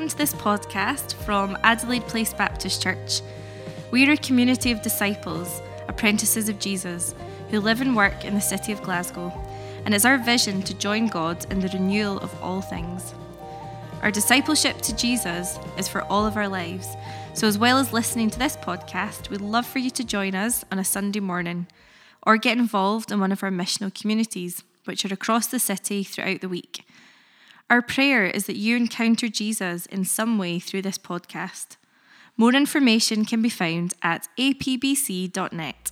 welcome to this podcast from Adelaide Place Baptist Church. We are a community of disciples, apprentices of Jesus, who live and work in the city of Glasgow, and it's our vision to join God in the renewal of all things. Our discipleship to Jesus is for all of our lives, so as well as listening to this podcast, we'd love for you to join us on a Sunday morning, or get involved in one of our missional communities, which are across the city throughout the week. Our prayer is that you encounter Jesus in some way through this podcast. More information can be found at apbc.net.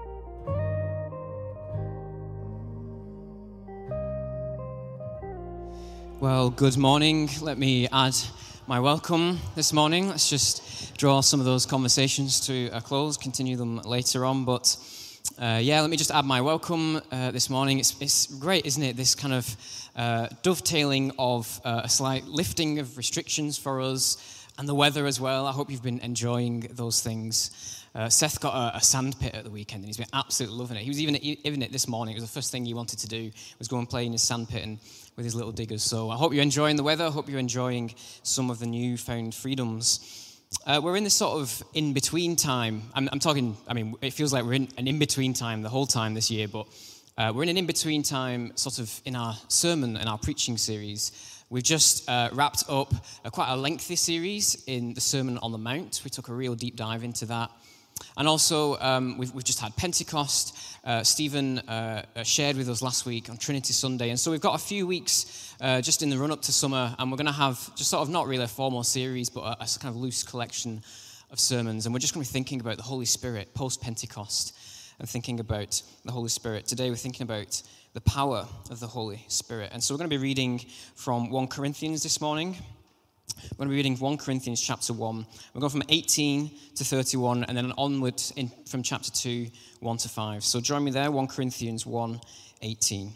Well, good morning. Let me add my welcome this morning. Let's just draw some of those conversations to a close, continue them later on. But let me just add my welcome this morning. It's great, isn't it? This kind of dovetailing of a slight lifting of restrictions for us and the weather as well. I hope you've been enjoying those things. Seth got a sand pit at the weekend and he's been absolutely loving it. He was even it this morning. It was the first thing he wanted to do, was go and play in his sand pit and with his little diggers. So I hope you're enjoying the weather. I hope you're enjoying some of the newfound freedoms. We're in this sort of in-between time. It feels like we're in an in-between time the whole time this year, but we're in an in-between time sort of in our sermon and our preaching series. We've just wrapped up quite a lengthy series in the Sermon on the Mount. We took a real deep dive into that. And also, we've just had Pentecost. Stephen shared with us last week on Trinity Sunday. And so we've got a few weeks just in the run-up to summer, and we're going to have just sort of not really a formal series, but a kind of loose collection of sermons. And we're just going to be thinking about the Holy Spirit post-Pentecost and thinking about the Holy Spirit. Today we're thinking about the power of the Holy Spirit. And so we're going to be reading from 1 Corinthians this morning. We're going to be reading 1 Corinthians chapter 1. We're going from 18 to 31 and then onward from chapter 2, 1 to 5. So join me there, 1 Corinthians 1, 18.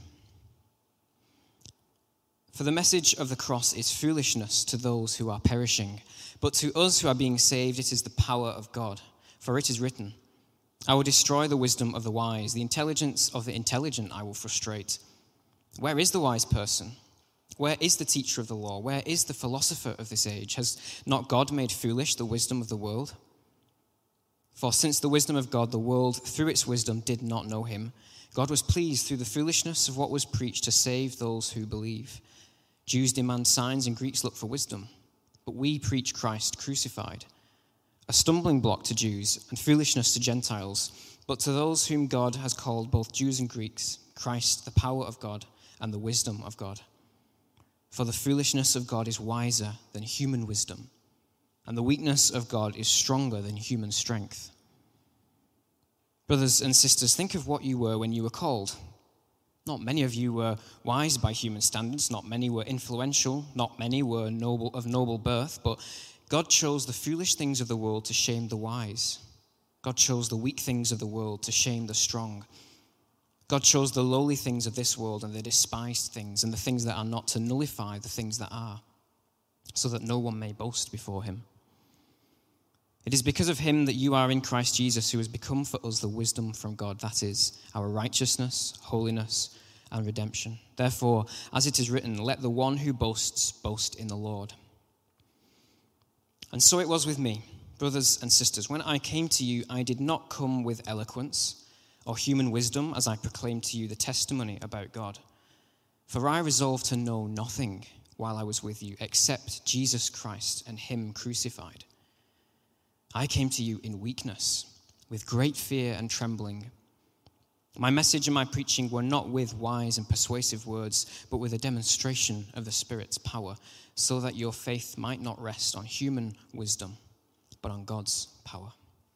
For the message of the cross is foolishness to those who are perishing, but to us who are being saved it is the power of God. For it is written, I will destroy the wisdom of the wise, the intelligence of the intelligent I will frustrate. Where is the wise person? Where is the teacher of the law? Where is the philosopher of this age? Has not God made foolish the wisdom of the world? For since the wisdom of God, the world through its wisdom did not know him, God was pleased through the foolishness of what was preached to save those who believe. Jews demand signs and Greeks look for wisdom, but we preach Christ crucified, a stumbling block to Jews and foolishness to Gentiles, but to those whom God has called both Jews and Greeks, Christ, the power of God and the wisdom of God. For the foolishness of God is wiser than human wisdom, and the weakness of God is stronger than human strength. Brothers and sisters, think of what you were when you were called. Not many of you were wise by human standards, not many were influential, not many were of noble birth, but God chose the foolish things of the world to shame the wise. God chose the weak things of the world to shame the strong. God chose the lowly things of this world and the despised things and the things that are not to nullify the things that are, so that no one may boast before him. It is because of him that you are in Christ Jesus, who has become for us the wisdom from God, that is, our righteousness, holiness, and redemption. Therefore, as it is written, let the one who boasts boast in the Lord. And so it was with me, brothers and sisters. When I came to you, I did not come with eloquence or human wisdom as I proclaimed to you the testimony about God. For I resolved to know nothing while I was with you except Jesus Christ and him crucified. I came to you in weakness, with great fear and trembling. My message and my preaching were not with wise and persuasive words, but with a demonstration of the Spirit's power, so that your faith might not rest on human wisdom, but on God's power.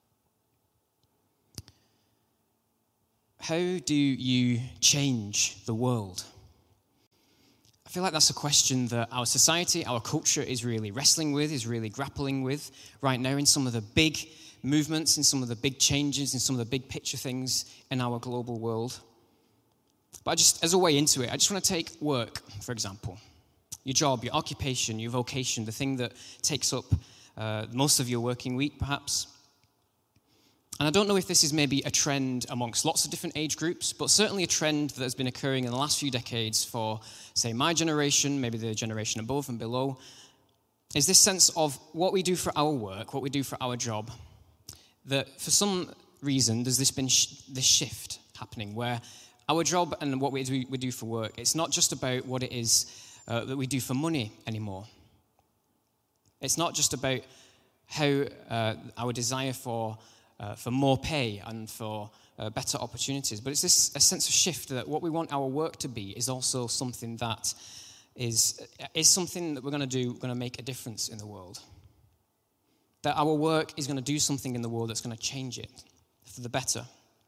How do you change the world? I feel like that's a question that our society, our culture is really wrestling with, is really grappling with right now in some of the big movements, in some of the big changes, in some of the big picture things in our global world. But as a way into it, I just want to take work, for example. Your job, your occupation, your vocation, the thing that takes up most of your working week, perhaps. And I don't know if this is maybe a trend amongst lots of different age groups, but certainly a trend that has been occurring in the last few decades for, say, my generation, maybe the generation above and below. is this sense of what we do for our work, what we do for our job, that for some reason there's this shift happening where our job and what we do for work, it's not just about what it is that we do for money anymore. It's not just about how our desire for more pay and for better opportunities, but it's a sense of shift that what we want our work to be is also something that is something that we're going to make a difference in the world. That our work is going to do something in the world that's going to change it for the better.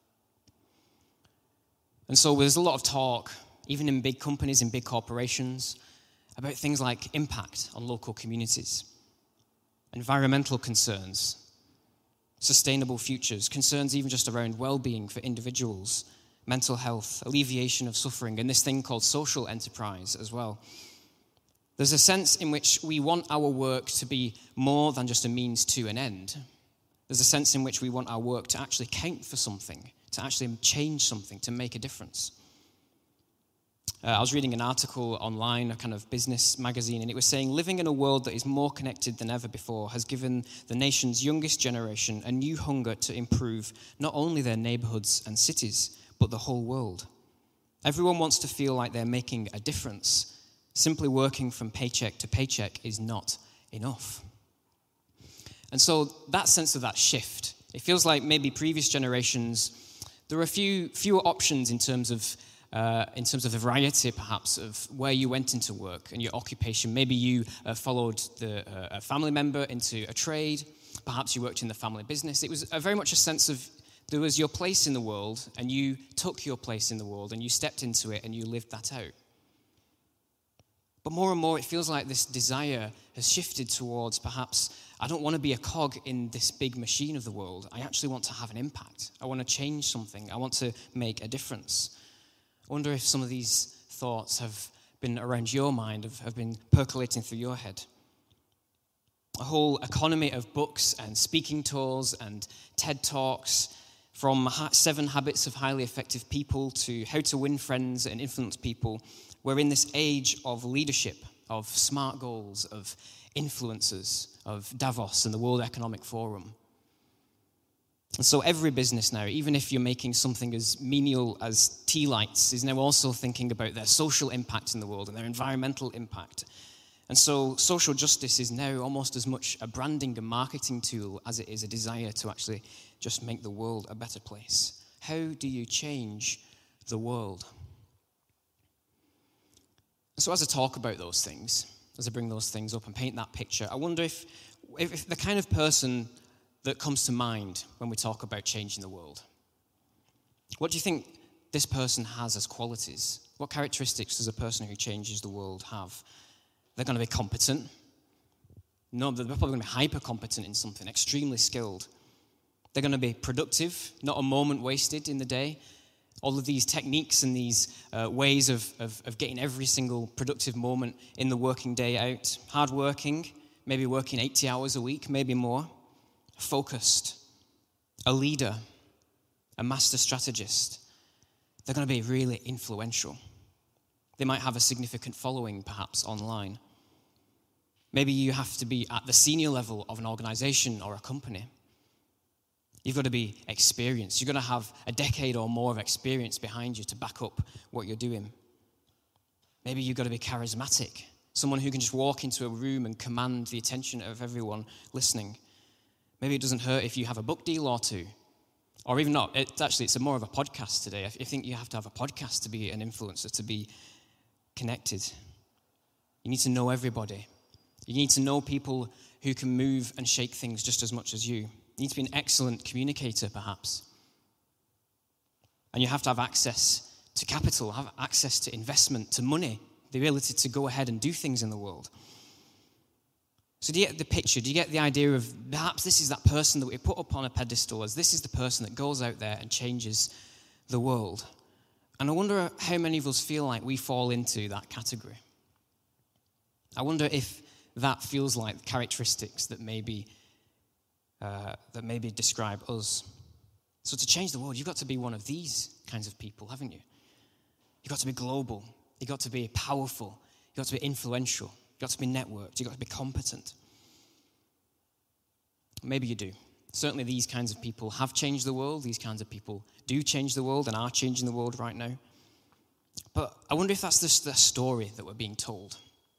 And so there's a lot of talk, even in big companies, in big corporations, about things like impact on local communities, environmental concerns, sustainable futures, concerns even just around well-being for individuals, mental health, alleviation of suffering, and this thing called social enterprise as well. There's a sense in which we want our work to be more than just a means to an end. There's a sense in which we want our work to actually count for something, to actually change something, to make a difference. I was reading an article online, a kind of business magazine, and it was saying living in a world that is more connected than ever before has given the nation's youngest generation a new hunger to improve not only their neighborhoods and cities, but the whole world. Everyone wants to feel like they're making a difference. Simply working from paycheck to paycheck is not enough. And so that sense of that shift, it feels like maybe previous generations, there were fewer options in terms of the variety, perhaps, of where you went into work and your occupation. Maybe you followed a family member into a trade. Perhaps you worked in the family business. It was very much a sense of there was your place in the world, and you took your place in the world, and you stepped into it, and you lived that out. But more and more, it feels like this desire has shifted towards perhaps, I don't want to be a cog in this big machine of the world. I actually want to have an impact. I want to change something. I want to make a difference. I wonder if some of these thoughts have been around your mind, have been percolating through your head. A whole economy of books and speaking tours and TED Talks, from 7 Habits of Highly Effective People to How to Win Friends and Influence People. We're in this age of leadership, of smart goals, of influencers, of Davos and the World Economic Forum. And so every business now, even if you're making something as menial as tea lights, is now also thinking about their social impact in the world and their environmental impact. And so social justice is now almost as much a branding and marketing tool as it is a desire to actually just make the world a better place. How do you change the world? So as I talk about those things, as I bring those things up and paint that picture, I wonder if the kind of person that comes to mind when we talk about changing the world, what do you think this person has as qualities? What characteristics does a person who changes the world have? They're going to be competent. No, they're probably going to be hyper competent in something, extremely skilled. They're going to be productive, not a moment wasted in the day. All of these techniques and these ways of getting every single productive moment in the working day out. Hardworking, maybe working 80 hours a week, maybe more. Focused, a leader, a master strategist. They're going to be really influential. They might have a significant following, perhaps, online. Maybe you have to be at the senior level of an organization or a company. You've got to be experienced. You've got to have a decade or more of experience behind you to back up what you're doing. Maybe you've got to be charismatic, someone who can just walk into a room and command the attention of everyone listening. Maybe it doesn't hurt if you have a book deal or two, or even not. It's more of a podcast today. I think you have to have a podcast to be an influencer, to be connected. You need to know everybody. You need to know people who can move and shake things just as much as you. You need to be an excellent communicator, perhaps. And you have to have access to capital, have access to investment, to money, the ability to go ahead and do things in the world. So do you get the picture? Do you get the idea of perhaps this is that person that we put up on a pedestal as this is the person that goes out there and changes the world? And I wonder how many of us feel like we fall into that category. I wonder if that feels like characteristics that maybe describe us. So to change the world, you've got to be one of these kinds of people, haven't you? You've got to be global. You've got to be powerful. You've got to be influential. got to be networked. You've got to be competent. Maybe you do. Certainly these kinds of people have changed the world. These kinds of people do change the world and are changing the world right now. But I wonder if that's just the story that we're being told.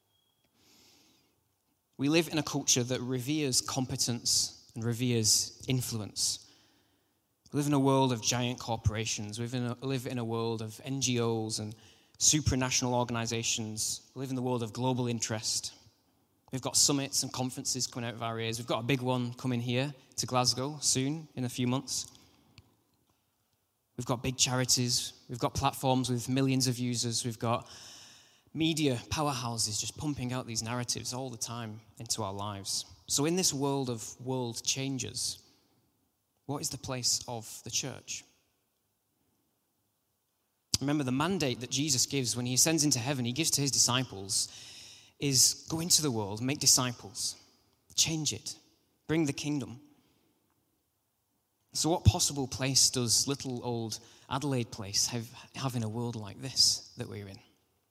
We live in a culture that reveres competence and reveres influence. We live in a world of giant corporations. We live in a world of NGOs and supranational organizations. We live in the world of global interest. We've got summits and conferences coming out of our ears. We've got a big one coming here to Glasgow soon, in a few months. We've got big charities. We've got platforms with millions of users. We've got media powerhouses just pumping out these narratives all the time into our lives. So in this world of world changes, what is the place of the church? Remember, the mandate that Jesus gives when he ascends into heaven, he gives to his disciples, is go into the world, make disciples, change it, bring the kingdom. So what possible place does little old Adelaide Place have in a world like this that we're in?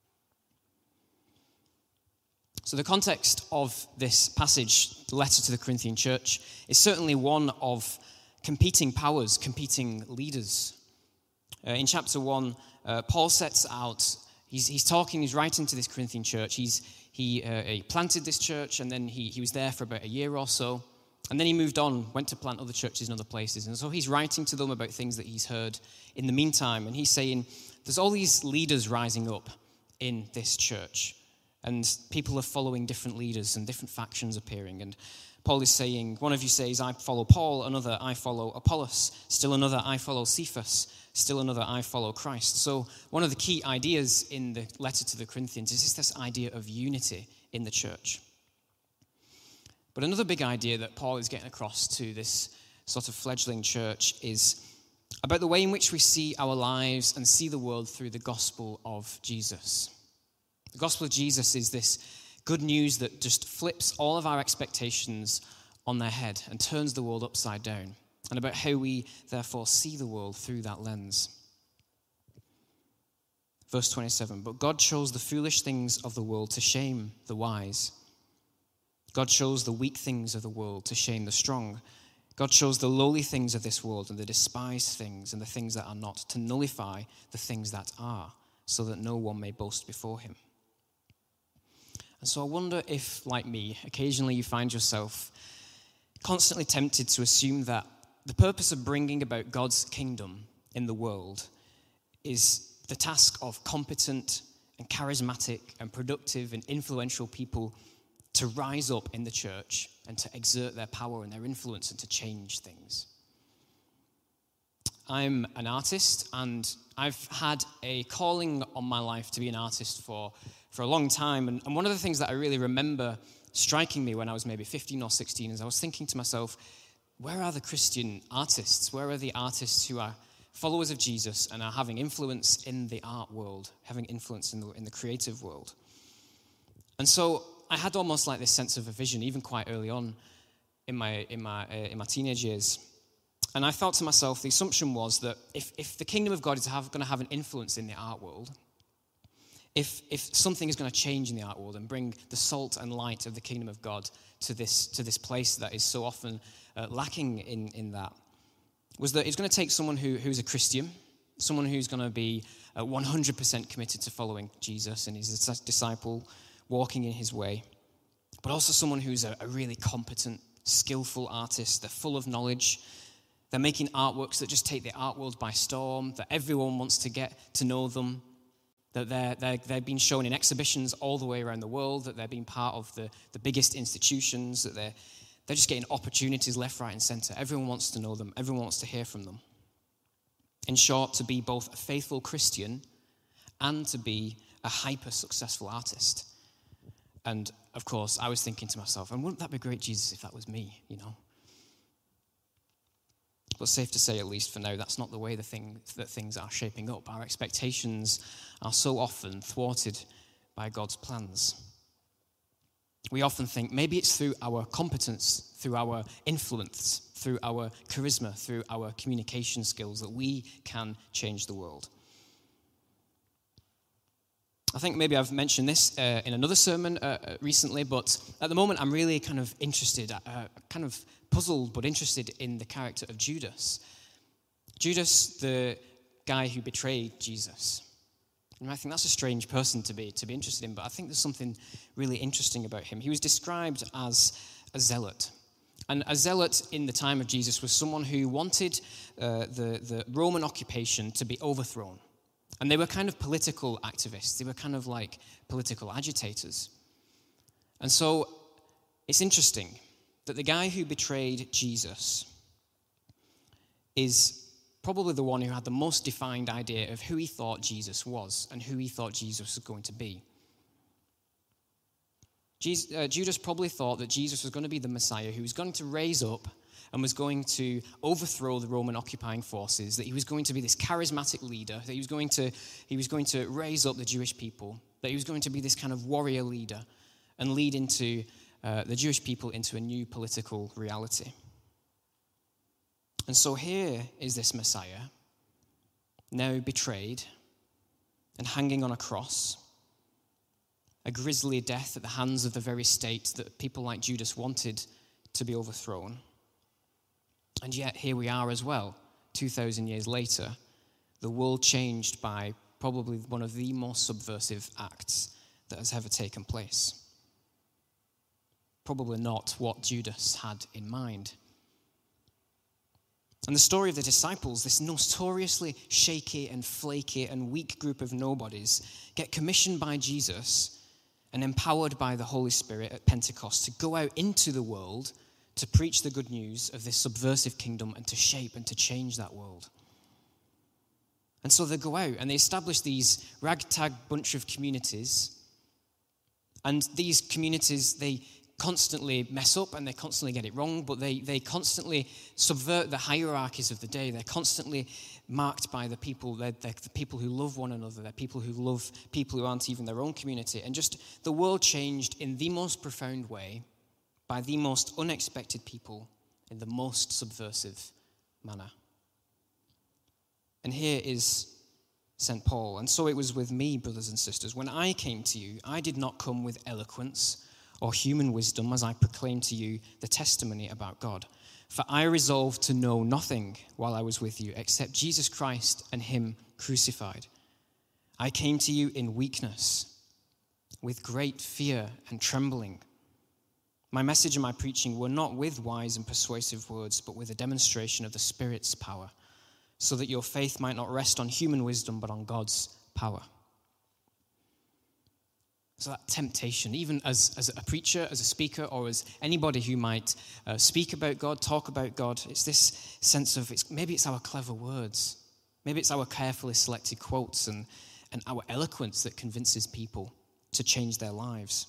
So the context of this passage, the letter to the Corinthian church, is certainly one of competing powers, competing leaders. In chapter 1, Paul sets out, he's writing to this Corinthian church. He planted this church, and then he was there for about a year or so. And then he moved on, went to plant other churches in other places. And so he's writing to them about things that he's heard in the meantime. And he's saying, there's all these leaders rising up in this church. And people are following different leaders and different factions appearing. And Paul is saying, one of you says, I follow Paul. Another, I follow Apollos. Still another, I follow Cephas. Still another, I follow Christ. So one of the key ideas in the letter to the Corinthians is this idea of unity in the church. But another big idea that Paul is getting across to this sort of fledgling church is about the way in which we see our lives and see the world through the gospel of Jesus. The gospel of Jesus is this good news that just flips all of our expectations on their head and turns the world upside down, and about how we therefore see the world through that lens. Verse 27, but God chose the foolish things of the world to shame the wise. God chose the weak things of the world to shame the strong. God chose the lowly things of this world and the despised things and the things that are not to nullify the things that are, so that no one may boast before him. And so I wonder if, like me, occasionally you find yourself constantly tempted to assume that the purpose of bringing about God's kingdom in the world is the task of competent and charismatic and productive and influential people to rise up in the church and to exert their power and their influence and to change things. I'm an artist, and I've had a calling on my life to be an artist for a long time. And one of the things that I really remember striking me when I was maybe 15 or 16 is I was thinking to myself, where are the Christian artists? Where are the artists who are followers of Jesus and are having influence in the art world, having influence in the creative world? And so I had almost like this sense of a vision, even quite early on in my teenage years. And I thought to myself, the assumption was that if the kingdom of God is going to have an influence in the art world, if something is going to change in the art world and bring the salt and light of the kingdom of God to this place that is so often lacking in that, was that it's going to take someone who's a Christian, someone who's going to be 100% committed to following Jesus and his disciple, walking in his way, but also someone who's a really competent, skillful artist. They're full of knowledge. They're making artworks that just take the art world by storm, that everyone wants to get to know them, that they're being shown in exhibitions all the way around the world, that they're being part of the biggest institutions, that they're just getting opportunities left, right, and center. Everyone wants to know them. Everyone wants to hear from them. In short, to be both a faithful Christian and to be a hyper-successful artist. And, of course, I was thinking to myself, and wouldn't that be great, Jesus, if that was me, you know? But safe to say, at least for now, that's not the way that things are shaping up. Our expectations are so often thwarted by God's plans. We often think maybe it's through our competence, through our influence, through our charisma, through our communication skills that we can change the world. I think maybe I've mentioned this in another sermon recently, but at the moment I'm really kind of interested, kind of puzzled but interested in the character of Judas. Judas, the guy who betrayed Jesus. And I think that's a strange person to be interested in, but I think there's something really interesting about him. He was described as a zealot. And a zealot in the time of Jesus was someone who wanted the Roman occupation to be overthrown. And they were kind of political activists. They were kind of like political agitators. And so it's interesting that the guy who betrayed Jesus is probably the one who had the most defined idea of who he thought Jesus was and who he thought Jesus was going to be. Judas probably thought that Jesus was going to be the Messiah who was going to raise up and was going to overthrow the Roman occupying forces, that he was going to be this charismatic leader, that he was going to raise up the Jewish people, that he was going to be this kind of warrior leader and lead into the Jewish people into a new political reality. And so here is this Messiah, now betrayed and hanging on a cross, a grisly death at the hands of the very state that people like Judas wanted to be overthrown. And yet here we are as well, 2,000 years later, the world changed by probably one of the most subversive acts that has ever taken place. Probably not what Judas had in mind. And the story of the disciples, this notoriously shaky and flaky and weak group of nobodies, get commissioned by Jesus and empowered by the Holy Spirit at Pentecost to go out into the world to preach the good news of this subversive kingdom and to shape and to change that world. And so they go out and they establish these ragtag bunch of communities. And these communities, they constantly mess up and they constantly get it wrong, but they constantly subvert the hierarchies of the day. They're constantly marked by the people. They're the people who love one another. They're people who love people who aren't even their own community. And just the world changed in the most profound way by the most unexpected people in the most subversive manner. And here is St. Paul. And so it was with me, brothers and sisters. When I came to you, I did not come with eloquence or human wisdom as I proclaimed to you the testimony about God. For I resolved to know nothing while I was with you except Jesus Christ and him crucified. I came to you in weakness, with great fear and trembling. My message and my preaching were not with wise and persuasive words, but with a demonstration of the Spirit's power, so that your faith might not rest on human wisdom, but on God's power. So that temptation, even as a preacher, as a speaker, or as anybody who might speak about God, talk about God, it's this sense of, maybe it's our clever words, maybe it's our carefully selected quotes and our eloquence that convinces people to change their lives.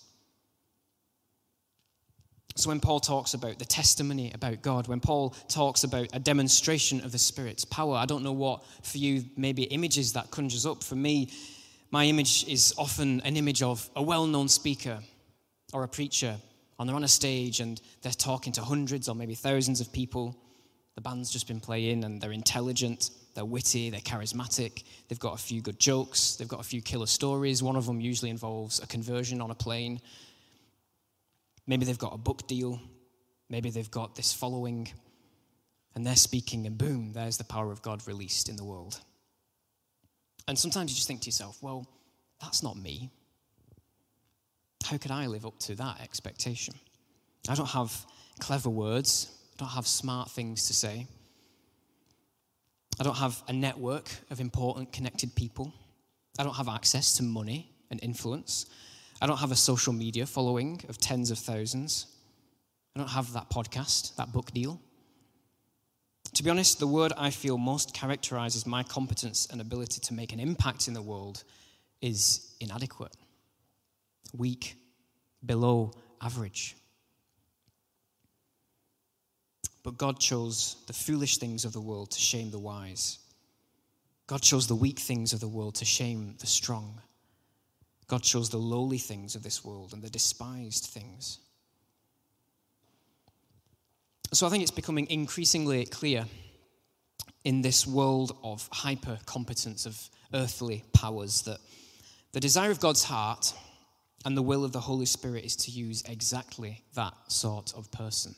So when Paul talks about the testimony about God, when Paul talks about a demonstration of the Spirit's power, I don't know what for you maybe images that conjures up. For me, my image is often an image of a well-known speaker or a preacher, and they're on a stage and they're talking to hundreds or maybe thousands of people. The band's just been playing and they're intelligent, they're witty, they're charismatic, they've got a few good jokes, they've got a few killer stories. One of them usually involves a conversion on a plane. Maybe they've got a book deal, maybe they've got this following, and they're speaking and boom, there's the power of God released in the world. And sometimes you just think to yourself, well, that's not me. How could I live up to that expectation? I don't have clever words. I don't have smart things to say. I don't have a network of important connected people. I don't have access to money and influence. I don't have a social media following of tens of thousands. I don't have that podcast, that book deal. To be honest, the word I feel most characterizes my competence and ability to make an impact in the world is inadequate, weak, below average. But God chose the foolish things of the world to shame the wise. God chose the weak things of the world to shame the strong. God chose the lowly things of this world and the despised things. So I think it's becoming increasingly clear in this world of hyper-competence of earthly powers that The desire of God's heart and the will of the Holy Spirit is to use exactly that sort of person.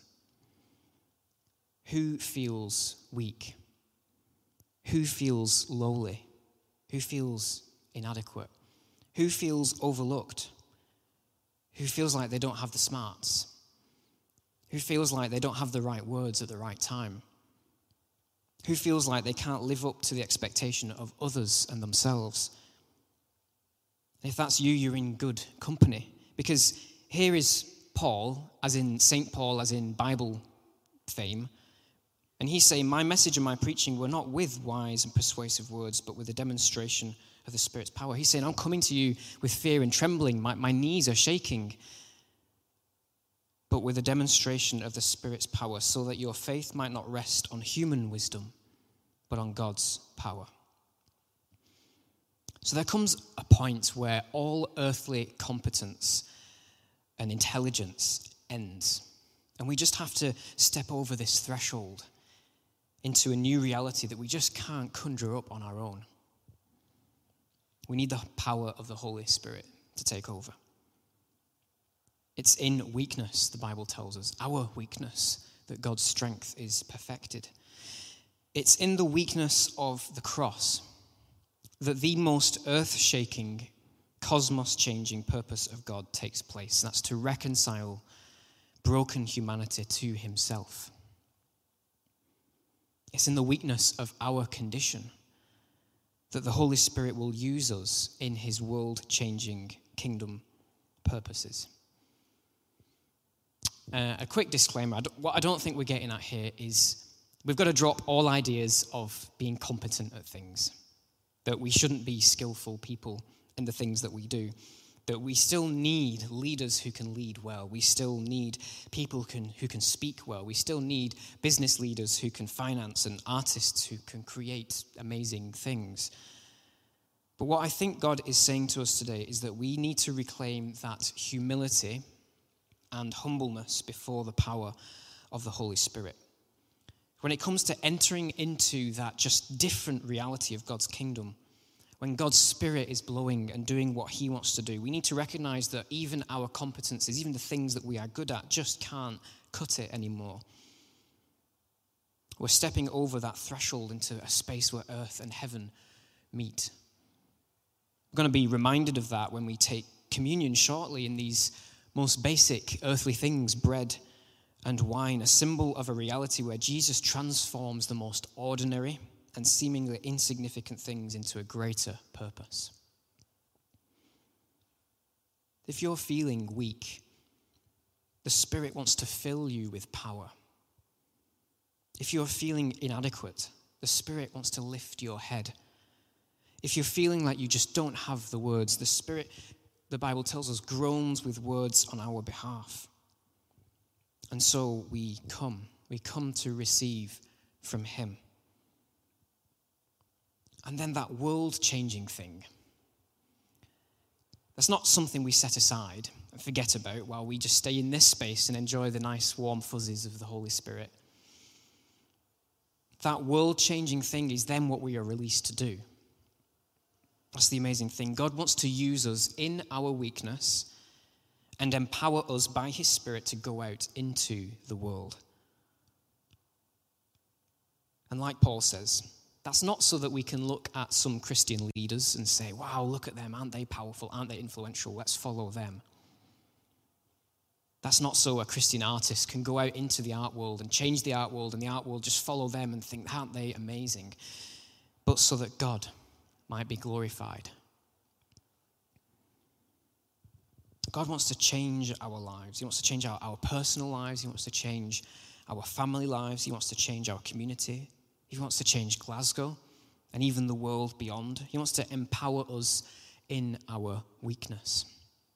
Who feels weak? Who feels lowly? Who feels inadequate? Who feels overlooked? Who feels like they don't have the smarts? Who feels like they don't have the right words at the right time? Who feels like they can't live up to the expectation of others and themselves? If that's you, you're in good company. Because here is Paul, as in St. Paul, as in Bible fame, and he's saying, my message and my preaching were not with wise and persuasive words, but with a demonstration of the Spirit's power. He's saying, I'm coming to you with fear and trembling. My knees are shaking, but with a demonstration of the Spirit's power, so that your faith might not rest on human wisdom, but on God's power. So there comes a point where all earthly competence and intelligence ends. And we just have to step over this threshold into a new reality that we just can't conjure up on our own. We need the power of the Holy Spirit to take over. It's in weakness, the Bible tells us, our weakness, that God's strength is perfected. It's in the weakness of the cross that the most earth-shaking, cosmos-changing purpose of God takes place. That's to reconcile broken humanity to himself. It's in the weakness of our condition that the Holy Spirit will use us in his world-changing kingdom purposes. A quick disclaimer, what I don't think we're getting at here is we've got to drop all ideas of being competent at things, that we shouldn't be skillful people in the things that we do, that we still need leaders who can lead well. We still need people who can speak well. We still need business leaders who can finance and artists who can create amazing things. But what I think God is saying to us today is that we need to reclaim that humility and humbleness before the power of the Holy Spirit. When it comes to entering into that just different reality of God's kingdom, when God's Spirit is blowing and doing what he wants to do, we need to recognize that even our competencies, even the things that we are good at, just can't cut it anymore. We're stepping over that threshold into a space where earth and heaven meet. We're going to be reminded of that when we take communion shortly in these most basic earthly things, bread and wine, a symbol of a reality where Jesus transforms the most ordinary and seemingly insignificant things into a greater purpose. If you're feeling weak, the Spirit wants to fill you with power. If you're feeling inadequate, the Spirit wants to lift your head. If you're feeling like you just don't have the words, the Spirit, the Bible tells us, groans with words on our behalf. And so we come to receive from him. And then that world-changing thing, that's not something we set aside and forget about while we just stay in this space and enjoy the nice warm fuzzies of the Holy Spirit. That world-changing thing is then what we are released to do. That's the amazing thing. God wants to use us in our weakness and empower us by his Spirit to go out into the world. And like Paul says, that's not so that we can look at some Christian leaders and say, wow, look at them, aren't they powerful, aren't they influential, let's follow them. That's not so a Christian artist can go out into the art world and change the art world, and the art world just follow them and think, aren't they amazing? But so that God might be glorified. God wants to change our lives. He wants to change our personal lives. He wants to change our family lives. He wants to change our community. He wants to change Glasgow and even the world beyond. He wants to empower us in our weakness.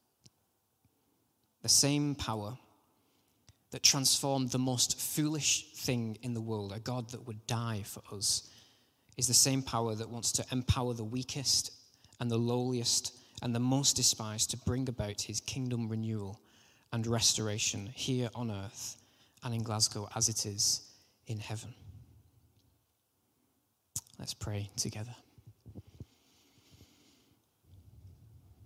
The same power that transformed the most foolish thing in the world, a God that would die for us, is the same power that wants to empower the weakest and the lowliest and the most despised to bring about his kingdom renewal and restoration here on earth and in Glasgow as it is in heaven. Let's pray together.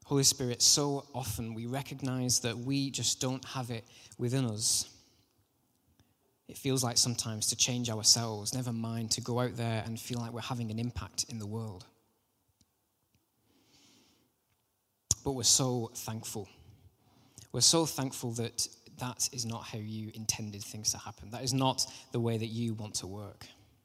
Holy Spirit, so often we recognize that we just don't have it within us. It feels like sometimes to change ourselves, never mind to go out there and feel like we're having an impact in the world. But we're so thankful. We're so thankful that that is not how you intended things to happen. That is not the way that you want to work.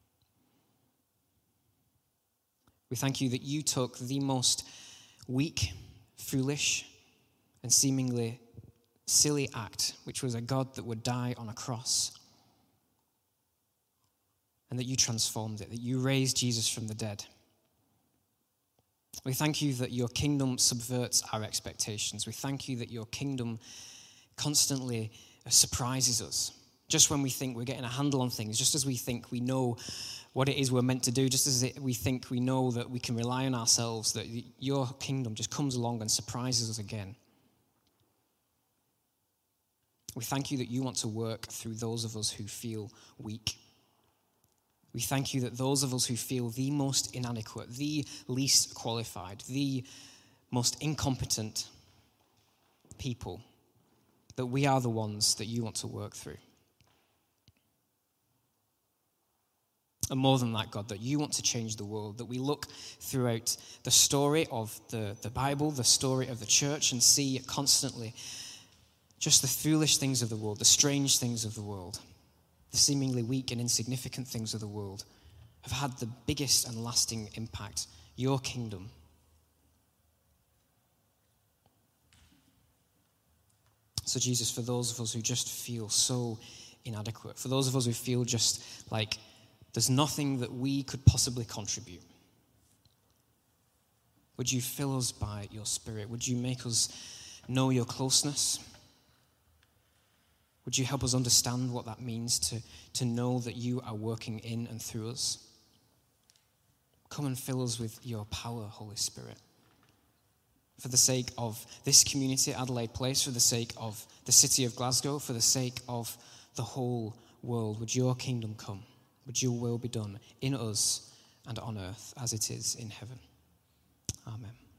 We thank you that you took the most weak, foolish, and seemingly silly act, which was a God that would die on a cross, and that you transformed it, that you raised Jesus from the dead. We thank you that your kingdom subverts our expectations. We thank you that your kingdom constantly surprises us. Just when we think we're getting a handle on things, just as we think we know what it is we're meant to do, just as we think we know that we can rely on ourselves, that your kingdom just comes along and surprises us again. We thank you that you want to work through those of us who feel weak. We thank you that those of us who feel the most inadequate, the least qualified, the most incompetent people, that we are the ones that you want to work through. And more than that, God, that you want to change the world, that we look throughout the story of the Bible, the story of the church, and see constantly just the foolish things of the world, the strange things of the world, the seemingly weak and insignificant things of the world have had the biggest and lasting impact. Your kingdom. So Jesus, for those of us who just feel so inadequate, for those of us who feel just like there's nothing that we could possibly contribute, would you fill us by your Spirit? Would you make us know your closeness? Would you help us understand what that means to know that you are working in and through us? Come and fill us with your power, Holy Spirit. For the sake of this community, Adelaide Place, for the sake of the city of Glasgow, for the sake of the whole world, would your kingdom come? Would your will be done in us and on earth as it is in heaven? Amen.